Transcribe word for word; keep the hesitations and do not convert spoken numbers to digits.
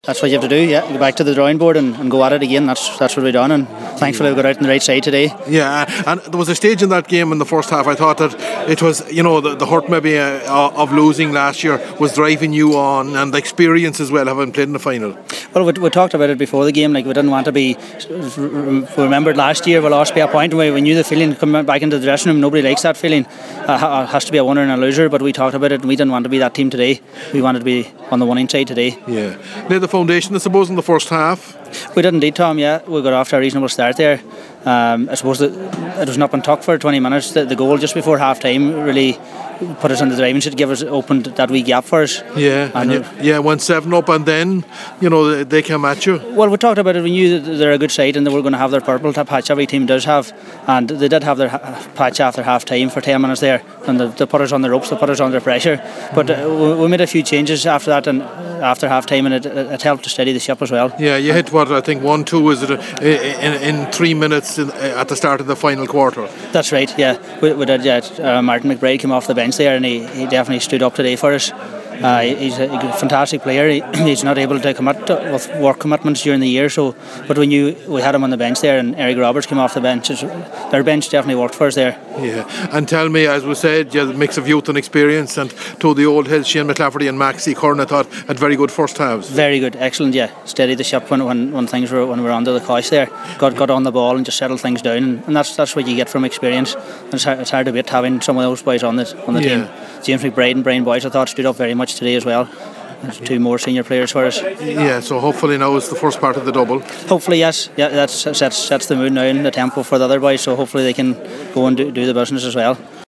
That's what you have to do, yeah. Go back to the drawing board and, and go at it again. That's that's what we've done, and thankfully we got out on the right side today. Yeah, and there was a stage in that game in the first half I thought that it was, you know, the, the hurt maybe uh, of losing last year was driving you on, and the experience as well, having played in the final. Well, we, we talked about it before the game, like we didn't want to be, we remembered last year we lost by a point, and we, we knew the feeling coming back into the dressing room. Nobody likes that feeling. Uh, it has to be a winner and a loser, but we talked about it and we didn't want to be that team today. We wanted to be on the winning side today. Yeah. Laid the foundation, I suppose, in the first half. We did indeed, Tom, yeah. We got off to a reasonable start there. Um, I suppose that it was not been tucked for twenty minutes. The, the goal just before half time really put us on the driving seat, give us opened that wee gap for us. Yeah, and, and you, yeah, went seven up, and then you know they came at you. Well, we talked about it. We knew that they're a good side and they were going to have their purple patch. Every team does have, and they did have their ha- patch after half time for ten minutes there, and they, they put us on the ropes. They put us under pressure. But uh, we, we made a few changes after that and after half time, and it, it helped to steady the ship as well. Yeah, you hit what I think one two is it in, in three minutes in, at the start of the final quarter. That's right. Yeah, we, we did. Yeah, uh, Martin McBride came off the bench there, and he, he definitely stood up today for us. Uh, he's a fantastic player. He, he's not able to commit to, with work commitments during the year, so but we knew we had him on the bench there, and Eric Roberts came off the bench. Their bench definitely worked for us there. Yeah, and tell me, as we said, you had a mix of youth and experience, and to the old heads, Shane McLafferty and Maxie Curran, I thought had very good first halves. Very good, excellent. Yeah, steadied the ship when when, when things were when we were under the cosh there. Got got on the ball and just settled things down, and, and that's that's what you get from experience. And it's hard, it's hard to beat having some of those boys on the on the yeah. team. James McBride and Brian Boyce, I thought, stood up very much today as well. There's two more senior players for us. Yeah, so hopefully now it's the first part of the double. Hopefully, yes. Yeah, that sets, sets the mood now and the tempo for the other boys, so hopefully they can go and do, do the business as well.